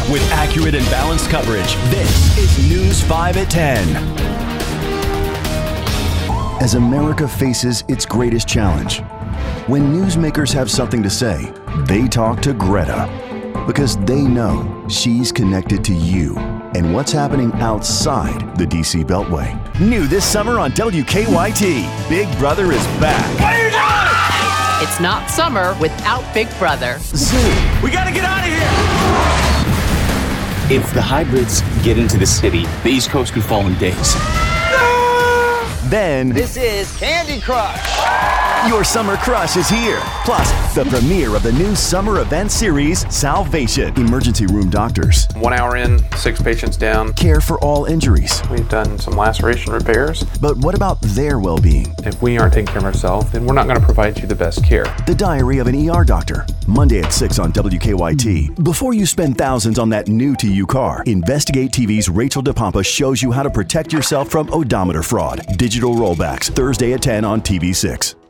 With accurate and balanced coverage, this is News 5 at 10. As America faces its greatest challenge, when newsmakers have something to say, they talk to Greta. Because they know she's connected to you and what's happening outside the DC Beltway. New this summer on WKYT, Big Brother is back. What are you doing? It's not summer without Big Brother. Zoo. We gotta get out of here! If the hybrids get into the city, the East Coast could fall in days. Then This is Candy Crush. your summer crush is here. Plus, the premiere of the new summer event series, Salvation. Emergency room doctors 1 hour in, 6 patients down. care for all injuries. We've done some laceration repairs. But what about their well-being? If we aren't taking care of ourselves, then we're not going to provide you the best care. The Diary of an ER Doctor, Monday at 6 on WKYT. Before you spend thousands on that new-to-you car, Investigate TV's Rachel DePompa shows you how to protect yourself from odometer fraud. Digital rollbacks, Thursday at 10 on TV6.